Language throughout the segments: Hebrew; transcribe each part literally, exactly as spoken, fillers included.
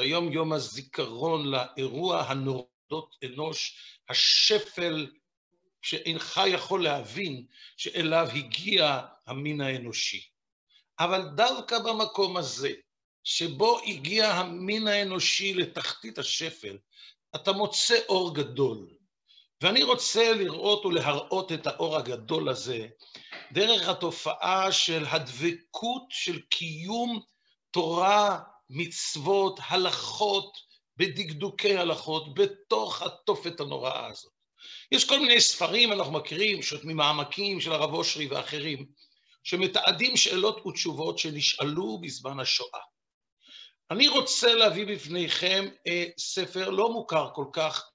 והיום יום הזיכרון לאירוע הנורדות אנוש, השפל שאינך יכול להבין שאליו הגיע המין האנושי. אבל דווקא במקום הזה, שבו הגיע המין האנושי לתחתית השפל, אתה מוצא אור גדול. ואני רוצה לראות ולהראות את האור הגדול הזה, דרך התופעה של הדבקות של קיום תורה, מצוות, הלכות, בדקדוקי הלכות, בתוך התופת הנוראה הזאת. יש כל מיני ספרים, אנחנו מכירים, ממעמקים של הרב אושרי ואחרים, שמתעדים שאלות ותשובות שנשאלו בזמן השואה. אני רוצה להביא בפניכם אה, ספר לא מוכר כל כך.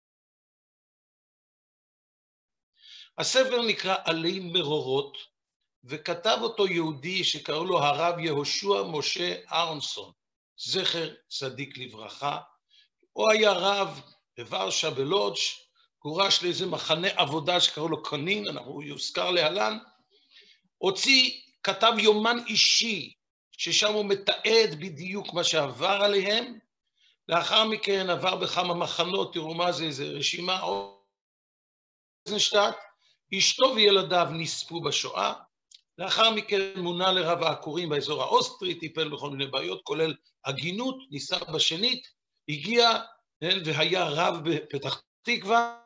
הספר נקרא עלי מרורות, וכתב אותו יהודי שקראו לו הרב יהושע משה אהרונסון, זכר צדיק לברכה. הוא היה רב בוורשה בלודג', גורש לאיזה מחנה עבודה שקראו לו קנין, אנחנו יוזכר להלן, הוציא, כתב יומן אישי, ששם הוא מתעד בדיוק מה שעבר עליהם, לאחר מכן עבר בכמה מחנות, תראו מה זה, איזה רשימה, אוזנשטט, אשתו וילדיו נספו בשואה, לאחר מכן מונה לרב העקורים באזור האוסטרי, טיפל בכל מיני בעיות, כולל הגינות, ניסה בשנית, הגיע והיה רב בפתח תקווה,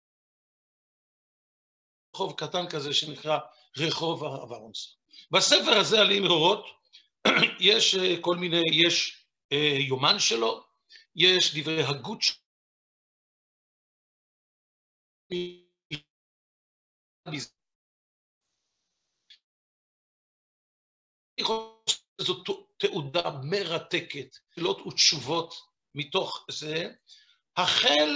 רחוב קטן כזה שנקרא רחוב הרב אהרונסון. בספר הזה עלי מרורות, יש כל מיני, יש יומן שלו, יש דברי הגות שלו, זו תעודה מרתקת, שאלות ותשובות מתוך זה, החל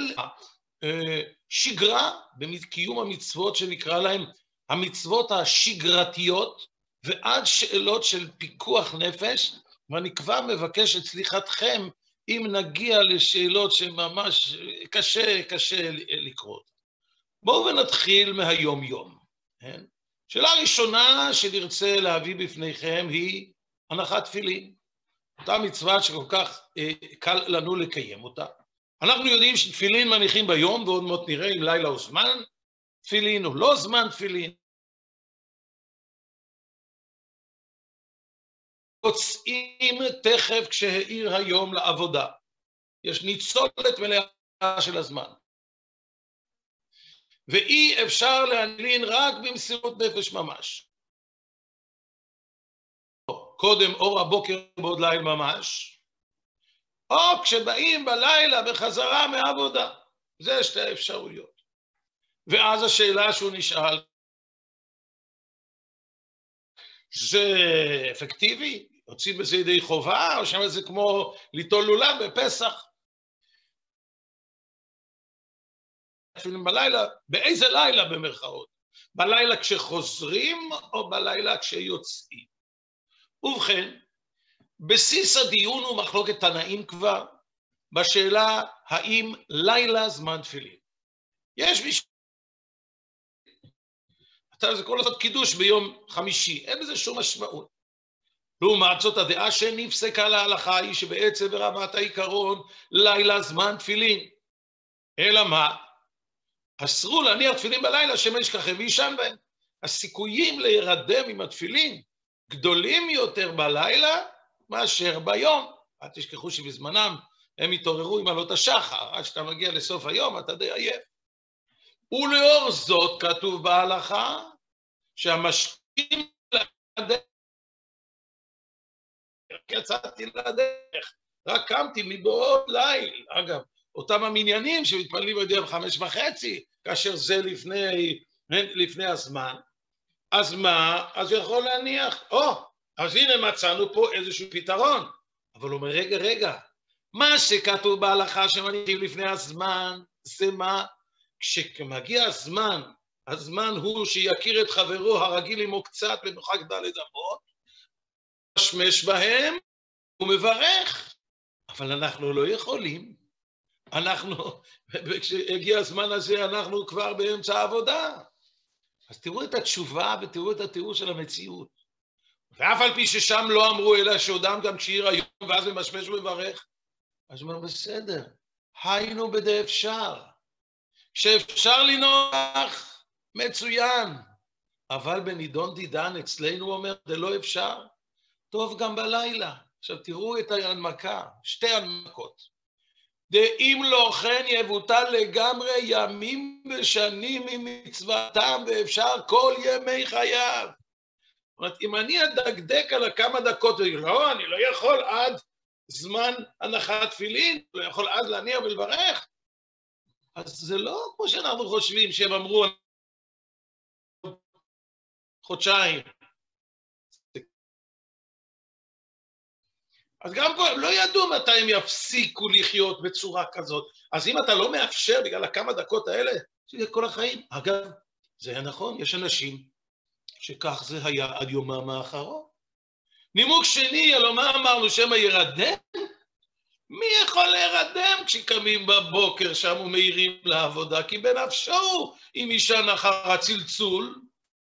שגרה בקיום המצוות שנקרא להם המצוות השגרתיות, ועד שאלות של פיקוח נפש, ואני כבר מבקש את סליחתכם אם נגיע לשאלות שממש קשה, קשה לקרות. בואו ונתחיל מהיום יום. שאלה ראשונה שנרצה להביא בפניכם היא הנחת תפילין. אותה מצווה שכל כך קל לנו לקיים אותה. אנחנו יודעים שתפילין מניחים ביום, ועוד מעט נראה אם לילה או זמן תפילין או לא זמן תפילין. יוצאים תכף כשהאיר היום לעבודה. יש ניצולת מלאה של הזמן. ואי אפשר להנלין רק במסירות נפש ממש. קודם אור הבוקר בעוד ליל ממש, או כשבאים בלילה בחזרה מהעבודה. זה שתי האפשרויות. ואז השאלה שהוא נשאל, זה אפקטיבי? יוצאים בזה ידי חובה, או שם זה כמו ליטול לולב בפסח? אפילו בלילה, באיזה לילה במרכאות? בלילה כשחוזרים או בלילה כשיוצאים? ובכן, בסיס הדיון הוא מחלוקת תנאים כבר, בשאלה האם לילה זמן תפילין. יש מישהו, אתה זה כל הזאת קידוש ביום חמישי, אין בזה שום משמעות. לעומת זאת הדעה שנפסקה להלכה היא שבעצם ברמת העיקרון לילה זמן תפילין. אלא מה? אסרו להניח תפילין בלילה שמש ככה וישן בהם. הסיכויים להירדם עם התפילין גדולים יותר בלילה מאשר ביום. אל תשכחו שבזמנם הם התעוררו עם עלות השחר, עד שאתה מגיע לסוף היום אתה די עייף. ולאור זאת כתוב בהלכה שהמשקים לדרך, רק יצאתי לדרך, רק קמתי מבעוד ליל. אגב, אותם המניינים שמתפללים על ידי חמש וחצי, כאשר זה לפני, לפני הזמן, אז מה? אז הוא יכול להניח, או, אז הנה מצאנו פה איזשהו פתרון. אבל הוא אומר, רגע, רגע, מה שכתוב בהלכה שמניחים לפני הזמן, זה מה? כשמגיע הזמן, הזמן הוא שיכיר את חברו הרגיל עמו קצת במרחק ד' אמות, משמש בהם ומברך, אבל אנחנו לא יכולים. אנחנו, כשהגיע הזמן הזה, אנחנו כבר באמצע העבודה. אז תראו את התשובה ותראו את התיאור של המציאות. ואף על פי ששם לא אמרו אלא שעודם גם כשעיר היום, ואז ממשמש ומברך. אז הוא אומר, בסדר, היינו בדי אפשר. כשאפשר לנוח, מצוין. אבל בנידון דידן אצלנו, הוא אומר, זה לא אפשר. טוב גם בלילה. עכשיו תראו את ההנמקה, שתי הנמקות. דאם לא כן יבוטל לגמרי ימים ושנים ממצוותם, ואפשר כל ימי חייו. זאת אומרת, אם אני אדקדק על הכמה דקות, לא, אני לא יכול עד זמן הנחת תפילין, לא יכול עד להניע ולברך, אז זה לא כמו שאנחנו חושבים שהם אמרו חודשיים. אז גם פה הם לא ידעו מתי הם יפסיקו לחיות בצורה כזאת. אז אם אתה לא מאפשר בגלל הכמה דקות האלה, זה כל החיים. אגב, זה היה נכון, יש אנשים שכך זה היה עד יומם האחרון. נימוק שני, הלוא מה אמרנו, שמא ירדם? מי יכול להירדם כשקמים בבוקר שם ומאירים לעבודה? כי בנפשו אם ישן אחר הצלצול.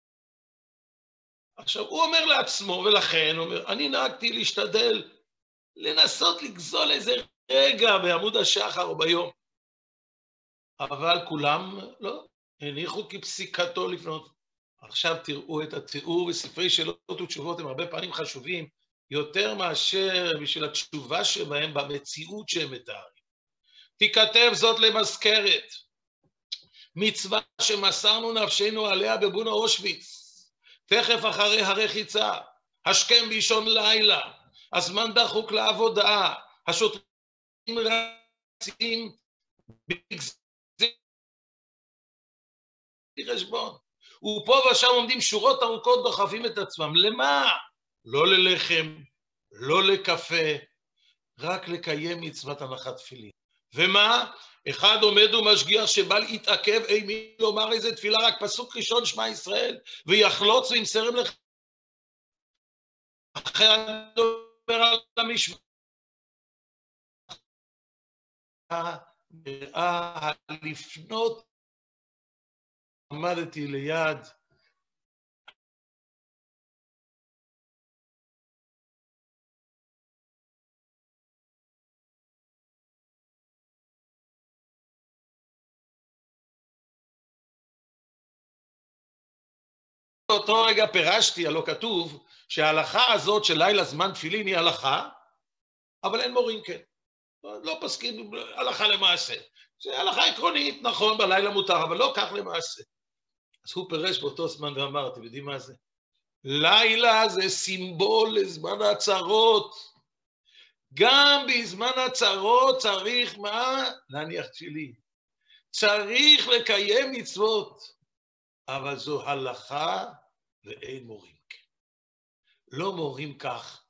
עכשיו, הוא אומר לעצמו, ולכן הוא אומר, אני נהגתי להשתדל, לנסות לגזול איזה רגע בעמוד השחר או ביום. אבל כולם לא, הניחו כפסיקתו לפנות. עכשיו תראו את התיאור בספרי שאלות ותשובות, הם הרבה פעמים חשובים, יותר מאשר בשביל התשובה שבהם במציאות שהם מתארים. תיכתב זאת למזכרת, מצווה שמסרנו נפשנו עליה בבונה אושוויץ, תכף אחרי הרחיצה, השכם באישון לילה, הזמן דחוק לעבודה, השוטרים רצים בגזיר חשבון, ופה ושם עומדים שורות ארוכות דוחפים את עצמם. למה? לא ללחם, לא לקפה, רק לקיים מצוות הנחת תפילין. ומה? אחד עומד ומשגיח שבא להתעכב אימי לומר איזה תפילה, רק פסוק ראשון שמע ישראל, ויחלוץ וימסרם לך. אחרי הדובר על המשוואה, נראה לפנות, עמדתי ליד, באותו רגע פירשתי, הלא כתוב, שההלכה הזאת של לילה זמן תפילין היא הלכה, אבל אין מורים כן. לא פסקים הלכה למעשה. זה הלכה עקרונית, נכון, בלילה מותר, אבל לא כך למעשה. אז הוא פירש באותו זמן ואמר, אתם יודעים מה זה? לילה זה סימבול לזמן הצרות. גם בזמן הצרות צריך מה? להניח תפילין. צריך לקיים מצוות. אבל זו הלכה ואין מורים כן. לא מורים כך.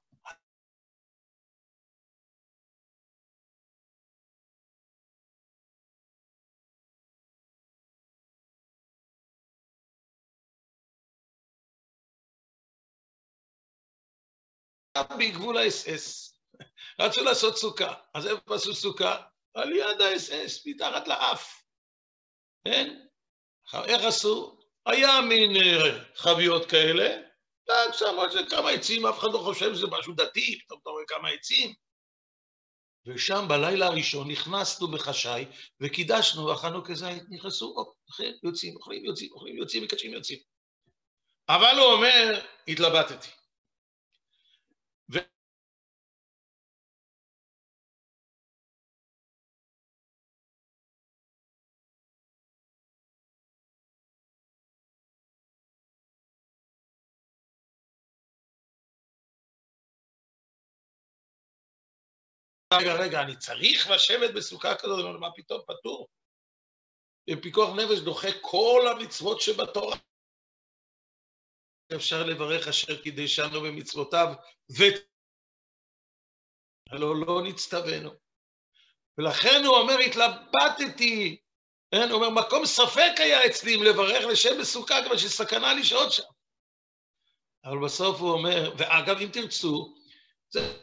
בגבול ה-אס אס. רצו לעשות סוכה. אז איפה עשו סוכה? על יד ה-אס אס, מתחת לאף. כן? איך עשו? היה מין חביות כאלה, רק שמו את זה כמה עצים, אף אחד לא חושב שזה משהו דתי, פתאום אתה רואה כמה עצים. ושם בלילה הראשון נכנסנו בחשאי, וקידשנו, ואכלנו כזית, נכנסו, אוכל, יוצאים, אוכלים, יוצאים, אוכלים, יוצאים, מקדשים, יוצאים. אבל הוא אומר, התלבטתי. ו... רגע, רגע, אני צריך לשבת בסוכה כזאת, מה פתאום פטור? פיקוח נפש דוחה כל המצוות שבתורה. אפשר לברך אשר קידשנו במצוותיו, ולא לא נצטווינו. ולכן הוא אומר, התלבטתי, הוא אומר, מקום ספק היה אצלי אם לברך לשם בסוכה, כמו שסכנה לשהות שם. אבל בסוף הוא אומר, ואגב, אם תרצו, זה...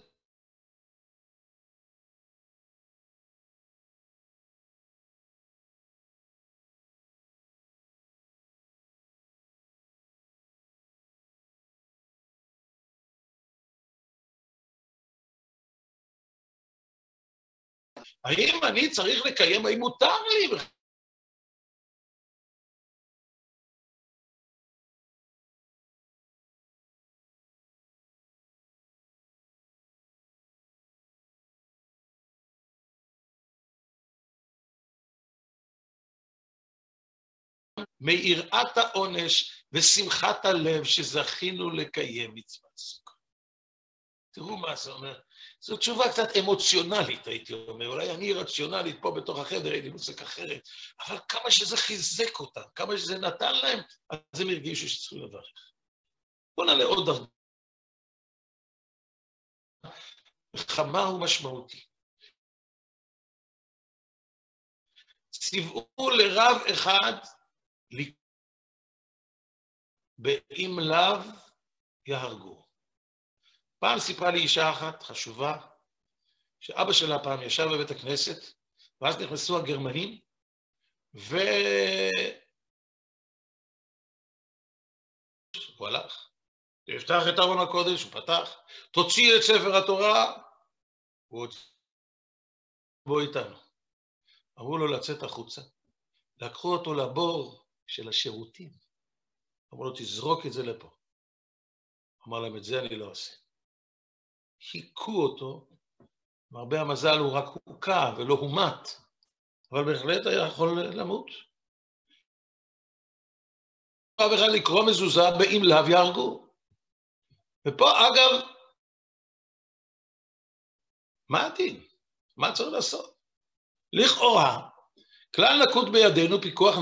האם אני צריך לקיים, האם מותר לי? מיראת העונש ושמחת הלב שזכינו לקיים מצוות סוכה. תראו מה זה אומר. זו תשובה קצת אמוציונלית, הייתי אומר. אולי אני רציונלית פה בתוך החדר, הייתי מוסק אחרת, אבל כמה שזה חיזק אותם, כמה שזה נתן להם, אז הם הרגישו שצריכים לברך. בואו נעלה עוד דרגה. חמה ומשמעותי. ציוו לרב אחד, באם לאו יהרגו. פעם סיפרה לי אישה אחת חשובה, שאבא שלה פעם ישב בבית הכנסת, ואז נכנסו הגרמנים, ו... הוא הלך, תפתח את ארון הקודש, הוא פתח, תוציא את ספר התורה, הוא הוציא, בוא איתנו. אמרו לו לצאת החוצה, לקחו אותו לבור של השירותים, אמרו לו תזרוק את זה לפה. אמר להם את זה אני לא עושה. חיכו אותו, מרבה המזל הוא רק הוקע ולא הומת, אבל בהחלט היה יכול למות. אף אחד לקרוא מזוזה באם לאו יהרגו. ופה אגב, מה הדין? מה צריך לעשות? לכאורה, כלל נקוט בידינו פיקוח,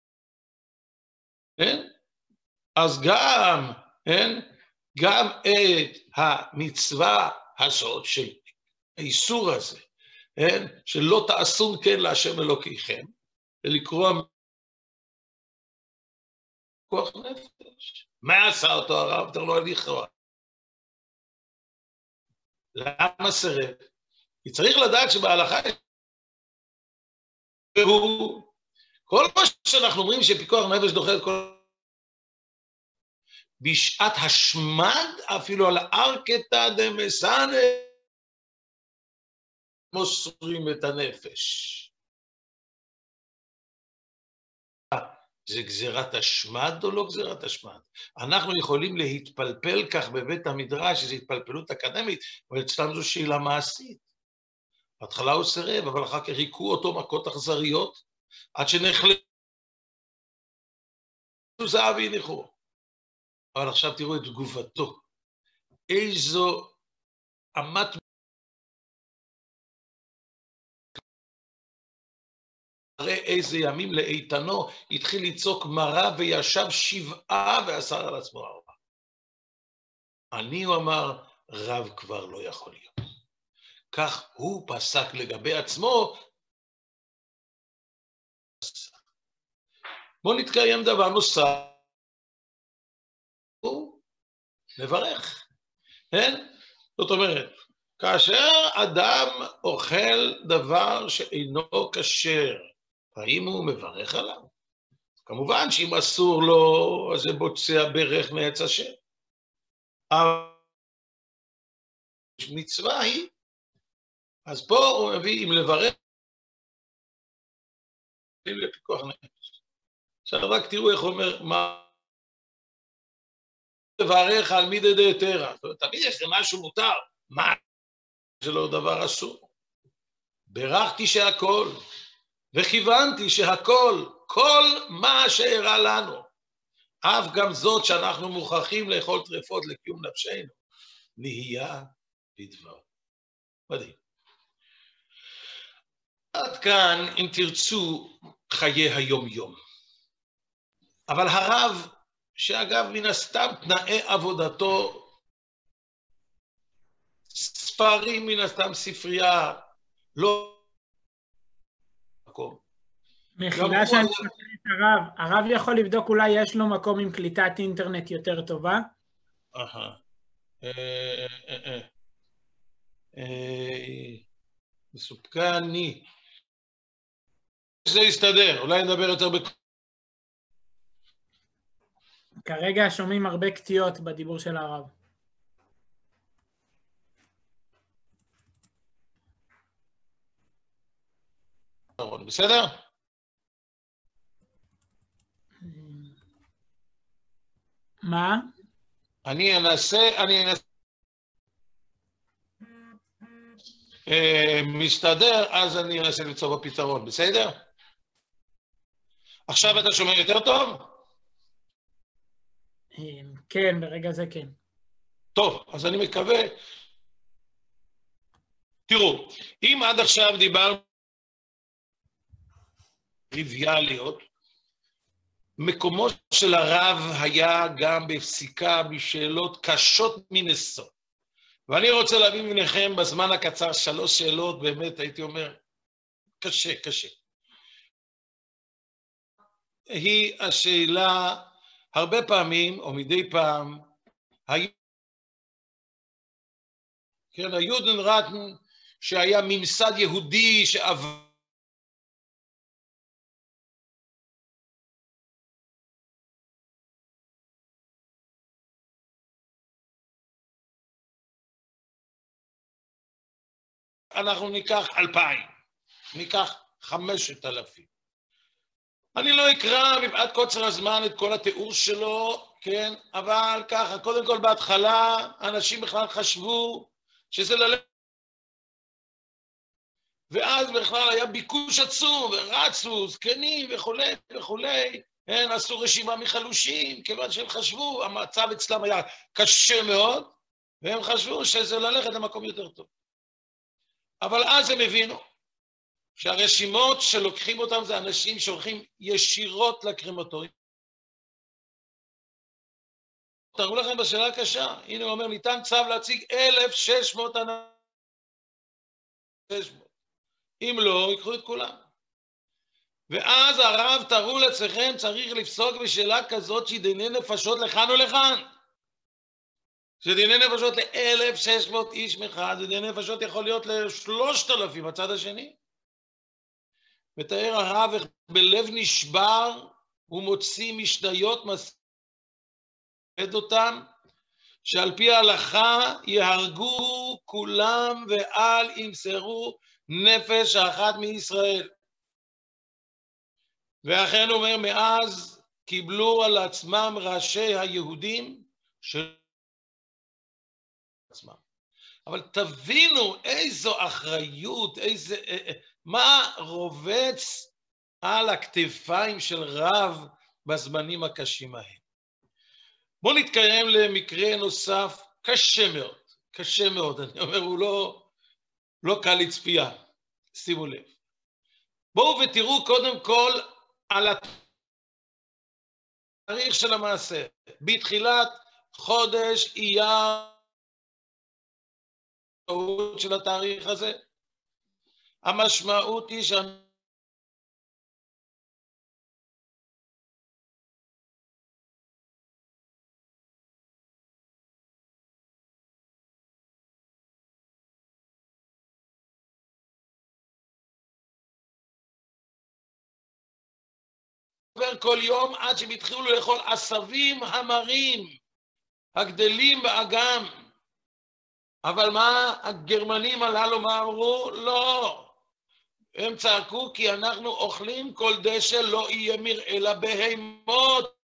אין? אז גם, אין? גם את המצווה הזאת של האיסור הזה, אין? שלא תעשו כן להשם אלוקיכם, ולקרוא פיקוח נפש. מה עשה אותו הרב? תראו לו לכאורה. למה סירב? כי צריך לדעת שבהלכה והוא, כל מה שאנחנו אומרים שפיקוח נפש דוחה את כל... בשעת השמד, אפילו על ארקתא דמסנא, מוסרים את הנפש. זה גזירת השמד או לא גזירת השמד? אנחנו יכולים להתפלפל כך בבית המדרש, שזו התפלפלות אקדמית, אבל אצלם זו שאלה מעשית. בהתחלה הוא סירב, אבל אחר כך היכו אותו מכות אכזריות, עד שנחלטו זהב והניחו. אבל עכשיו תראו את תגובתו. איזו אמת אחרי איזה ימים לאיתנו, התחיל לצעוק מרה וישב שבעה ואסר על עצמו ארבע. אני, הוא אמר, רב כבר לא יכול להיות. כך הוא פסק לגבי עצמו. בוא נתקיים דבר נוסף. הוא מברך. כן? זאת אומרת, כאשר אדם אוכל דבר שאינו כשר, האם הוא מברך עליו? כמובן שאם אסור לו, אז זה בוצע ברך מעץ השם. אבל מצווה היא, אז פה הוא מביא עם לברך לפיקוח נפש. עכשיו רק תראו איך הוא אומר, מה לברך על מידי דהיתרא. זאת אומרת, תמיד יש משהו מותר, מה? זה לא דבר אסור. ברכתי שהכל, וכיוונתי שהכל, כל מה שאירע לנו, אף גם זאת שאנחנו מוכרחים לאכול טרפות לקיום נפשנו, נהיה בדבר. מדהים. עד כאן, אם תרצו, חיי היום-יום. אבל הרב, שאגב מן הסתם תנאי עבודתו, ספרים מן הסתם ספרייה, לא מקום. מחילה שאני מכיר את הרב, הרב יכול לבדוק אולי יש לו מקום עם קליטת אינטרנט יותר טובה? אהה. מסופקני. זה יסתדר, אולי נדבר יותר בקום. כרגע שומעים הרבה קטיעות בדיבור של הרב. בסדר? מה? אני אנסה, אני אנסה, אה, מסתדר, אז אני אנסה למצוא בפתרון, בסדר? עכשיו אתה שומע יותר טוב? כן, ברגע זה כן. טוב, אז אני מקווה. תראו, אם עד עכשיו דיברנו טריוויאליות, מקומו של הרב היה גם בפסיקה בשאלות קשות מנשוא. ואני רוצה להביא מביניכם בזמן הקצר שלוש שאלות, באמת הייתי אומר, קשה, קשה. היא השאלה, הרבה פעמים, או מדי פעם, כן, היודנראטן, שהיה ממסד יהודי שעבר, אנחנו ניקח אלפיים, ניקח חמשת אלפים. אני לא אקרא מפאת קוצר הזמן את כל התיאור שלו, כן, אבל ככה, קודם כל בהתחלה, אנשים בכלל חשבו שזה ללכת, ואז בכלל היה ביקוש עצום, ורצו, זקנים וכולי וכולי, הם עשו רשימה מחלושים, כיוון שהם חשבו, המצב אצלם היה קשה מאוד, והם חשבו שזה ללכת למקום יותר טוב. אבל אז הם הבינו שהרשימות שלוקחים אותם זה אנשים שהולכים ישירות לקרמטוריום. תראו לכם בשאלה הקשה, הנה הוא אומר, ניתן צו להציג אלף שש מאות אנשים. אם לא, ייקחו את כולם. ואז הרב, תראו לעצמכם, צריך לפסוק בשאלה כזאת שדיני נפשות לכאן ולכאן. שדיני נפשות ל-אלף שש מאות איש מחד, ודיני נפשות יכול להיות ל-שלושת אלפים בצד השני. מתאר הרב איך בלב נשבר, הוא מוציא משניות מסעד אותם, שעל פי ההלכה יהרגו כולם ואל ימסרו נפש אחת מישראל. ואכן אומר, מאז קיבלו על עצמם ראשי היהודים של עצמם. אבל תבינו איזו אחריות, איזה, מה רובץ על הכתפיים של רב בזמנים הקשים ההם. בואו נתקיים למקרה נוסף קשה מאוד, קשה מאוד, אני אומר, הוא לא, לא קל לצפייה, שימו לב. בואו ותראו קודם כל על התאריך של המעשה, בתחילת חודש אייר של התאריך הזה. המשמעות היא שאני עובר כל יום עד שהם התחילו לאכול עשבים המרים הגדלים באגם. אבל מה הגרמנים הללו מה אמרו? לא. הם צעקו כי אנחנו אוכלים כל דשא לא יהיה מרעה לבהמות.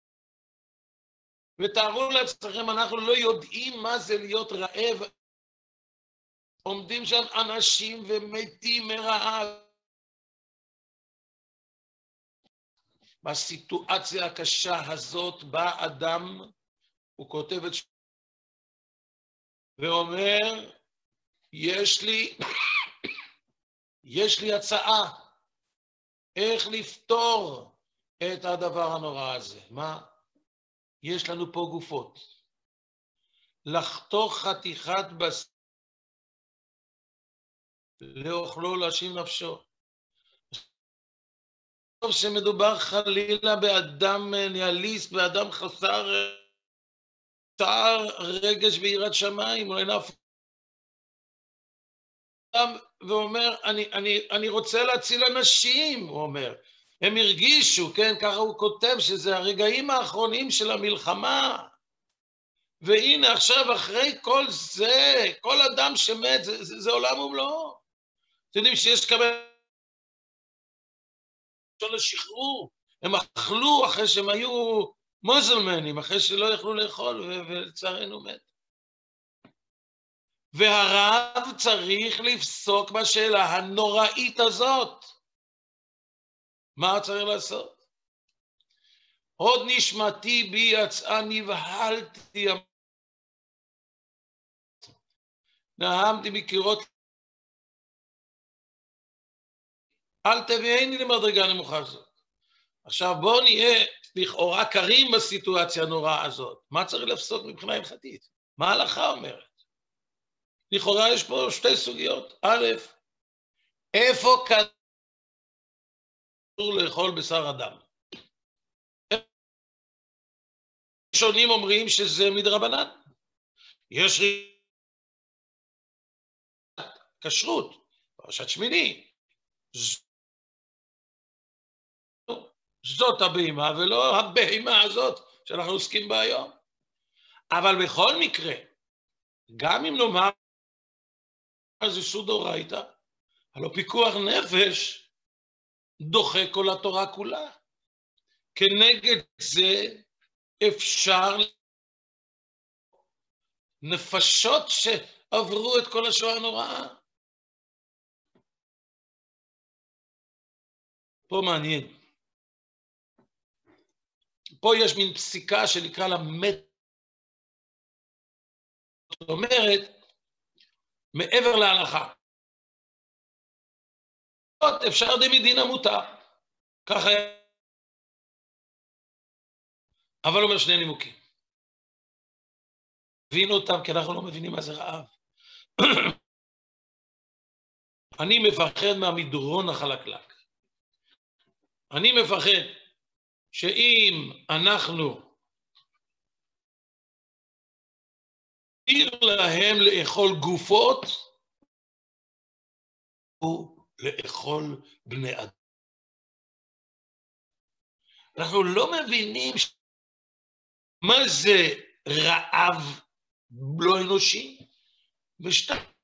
ותארו לעצמכם, אנחנו לא יודעים מה זה להיות רעב. עומדים שם אנשים ומתים מרעב. בסיטואציה הקשה הזאת בא אדם, הוא כותב את ואומר, יש לי, יש לי הצעה, איך לפתור את הדבר הנורא הזה. מה? יש לנו פה גופות. לחתוך חתיכת בשר, לאוכלו להשיב נפשו. טוב שמדובר חלילה באדם ניאליסט, באדם חסר צער, רגש ויראת שמיים, הוא אינו ואומר, אני, אני, אני רוצה להציל אנשים, הוא אומר. הם הרגישו, כן, ככה הוא כותב, שזה הרגעים האחרונים של המלחמה. והנה עכשיו אחרי כל זה, כל אדם שמת, זה, זה, זה עולם ומלואו. אתם יודעים שיש כמה לשחרור. הם אכלו אחרי שהם היו מוזלמנים, אחרי שלא יכלו לאכול, ולצערנו מת. והרב צריך לפסוק בשאלה הנוראית הזאת. מה צריך לעשות? עוד נשמתי בי יצאה, נבהלתי, נהמתי מקירות, אל תביאני למדרגה נמוכה הזאת. עכשיו בואו נהיה לכאורה קרים בסיטואציה הנוראה הזאת. מה צריך לפסוק מבחינה הלכתית? מה ההלכה אומרת? לכאורה יש פה שתי סוגיות. א', איפה כתוב לאכול בשר אדם? שונים אומרים שזה מדרבנן. יש כשרות, פרשת שמיני. זאת הבהמה ולא הבהמה הזאת שאנחנו עוסקים בה היום. אבל בכל מקרה, גם אם נאמר זה איסור דאורייתא, הלא פיקוח נפש דוחה כל התורה כולה. כנגד זה אפשר נפשות שעברו את כל השואה הנוראה. פה מעניין. פה יש מין פסיקה שנקרא לה מת. זאת אומרת, מעבר להלכה. אפשר דמדינה מותר. ככה היה. אבל אומר שני נימוקים. מבין אותם כי אנחנו לא מבינים מה זה רעב. אני מפחד מהמדרון החלקלק. אני מפחד שאם אנחנו נתיר להם לאכול גופות, או לאכול בני אדם. אנחנו לא מבינים מה זה רעב לא אנושי, ושתיים.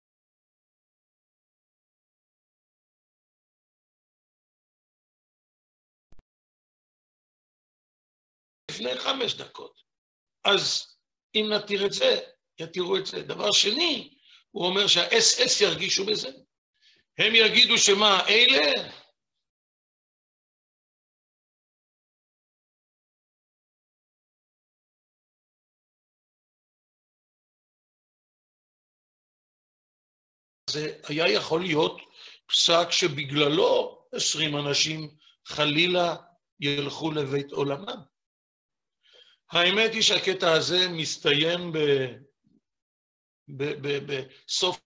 לפני חמש דקות. אז אם נתיר את זה, יתירו את זה. דבר שני, הוא אומר שה-אס אס ירגישו בזה. הם יגידו שמה, אלה? זה היה יכול להיות פסק שבגללו עשרים אנשים חלילה ילכו לבית עולמם. האמת היא שהקטע הזה מסתיים בסוף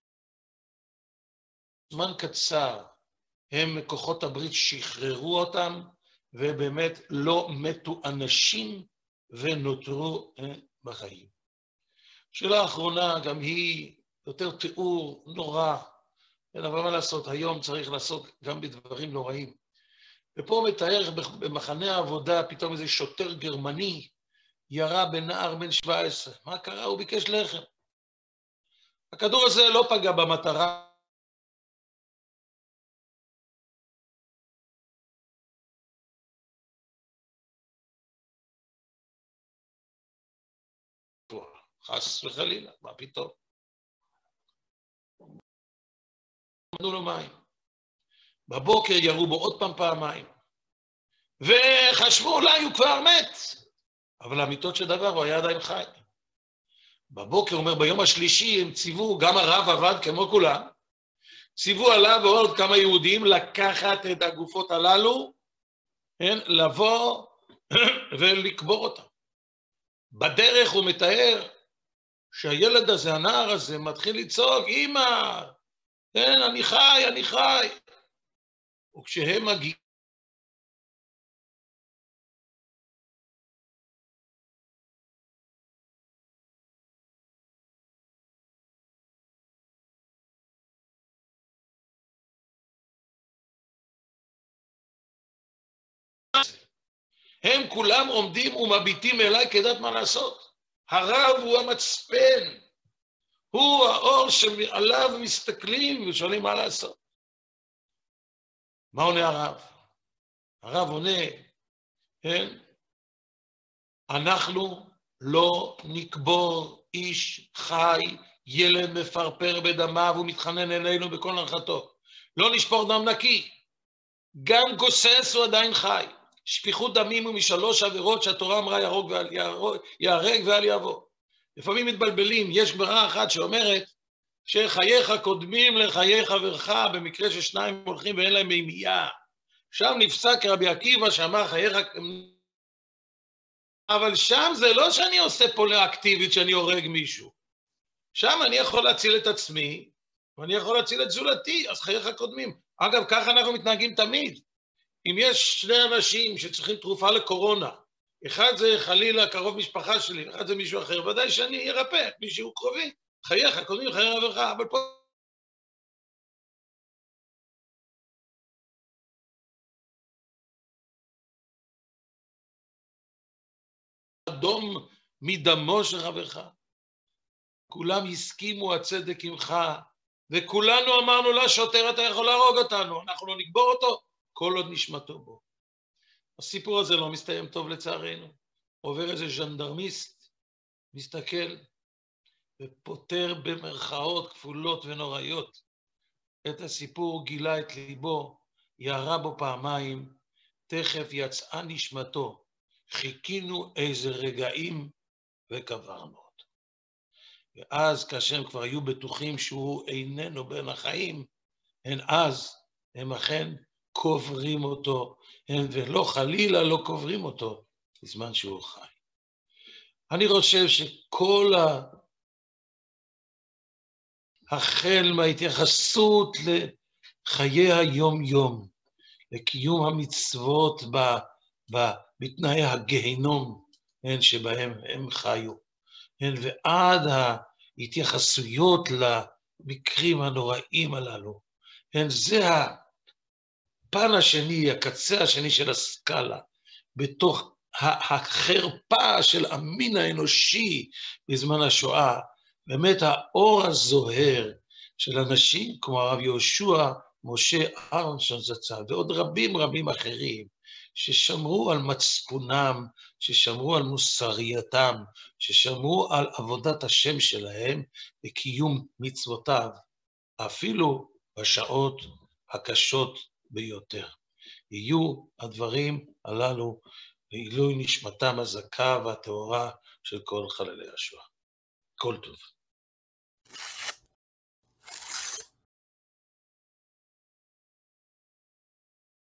זמן קצר. הם כוחות הברית שחררו אותם, ובאמת לא מתו אנשים ונותרו בחיים. שאלה האחרונה, גם היא יותר תיאור נורא, אבל מה לעשות, היום צריך לעשות גם בדברים נוראים. ופה מתאר במחנה העבודה פתאום איזה שוטר גרמני, ירה בנער בן שבע עשרה. מה קרה? הוא ביקש לחם. הכדור הזה לא פגע במטרה. חס וחלילה, מה פתאום? נתנו לו מים. בבוקר ירו בו עוד פעם פעמיים. וחשבו אולי הוא כבר מת. אבל האמיתות של דבר הוא היה עדיין חי. בבוקר, אומר, ביום השלישי הם ציוו, גם הרב עבד כמו כולם, ציוו עליו ועוד כמה יהודים לקחת את הגופות הללו, לבוא ולקבור אותם. בדרך הוא מתאר שהילד הזה, הנער הזה, מתחיל לצעוק, אמא, כן, אני חי, אני חי. וכשהם מגיעים, הם כולם עומדים ומביטים אליי כדעת מה לעשות. הרב הוא המצפן, הוא האור שעליו מסתכלים ושואלים מה לעשות. מה עונה הרב? הרב עונה, כן? אנחנו לא נקבור איש חי, ילד מפרפר בדמיו ומתחנן אלינו בכל נרחתו. לא נשפוך דם נקי. גם גוסס הוא עדיין חי. שפיכות דמים הוא משלוש עבירות שהתורה אמרה יהרוג ואל יהרג ואל יעבור. לפעמים מתבלבלים, יש גמרא אחת שאומרת שחייך קודמים לחיי חברך במקרה ששניים הולכים ואין להם מימייה. שם נפסק רבי עקיבא שאמר חייך... אבל שם זה לא שאני עושה פעולה אקטיבית שאני הורג מישהו. שם אני יכול להציל את עצמי, ואני יכול להציל את זולתי, אז חייך קודמים. אגב, ככה אנחנו מתנהגים תמיד. אם יש שני אנשים שצריכים תרופה לקורונה, אחד זה חלילה קרוב משפחה שלי, אחד זה מישהו אחר, ודאי שאני ארפא, מישהו קרובי, חייך קודמים חיי חברך, אבל פה... אדום מדמו של חברך. כולם הסכימו הצדק עמך, וכולנו אמרנו לה, שוטר אתה יכול להרוג אותנו, אנחנו לא נקבור אותו, כל עוד נשמתו בו. הסיפור הזה לא מסתיים טוב לצערנו. עובר איזה ז'נדרמיסט, מסתכל, ופותר במרכאות כפולות ונוראיות. את הסיפור גילה את ליבו, ירה בו פעמיים, תכף יצאה נשמתו. חיכינו איזה רגעים וקברנו אותו. ואז כאשר הם כבר היו בטוחים שהוא איננו בין החיים, הן אז, הם אכן קוברים אותו, הן ולא חלילה לא קוברים אותו, בזמן שהוא חי. אני חושב שכל ה... החל מההתייחסות לחיי היום-יום, לקיום המצוות ב... ב... בתנאי הגהנום, הן שבהם הם חיו, הן ועד ההתייחסויות למקרים הנוראים הללו, הן זה הפן השני, הקצה השני של הסקאלה, בתוך החרפה של המין האנושי בזמן השואה, באמת האור הזוהר של אנשים כמו הרב יהושע, משה אהרונסון זצ"ל, ועוד רבים רבים אחרים, ששמרו על מצפונם, ששמרו על מוסרייתם, ששמרו על עבודת השם שלהם וקיום מצוותיו, אפילו בשעות הקשות ביותר. יהיו הדברים הללו לעילוי נשמתם הזכה והטהורה של כל חללי השואה. כל טוב.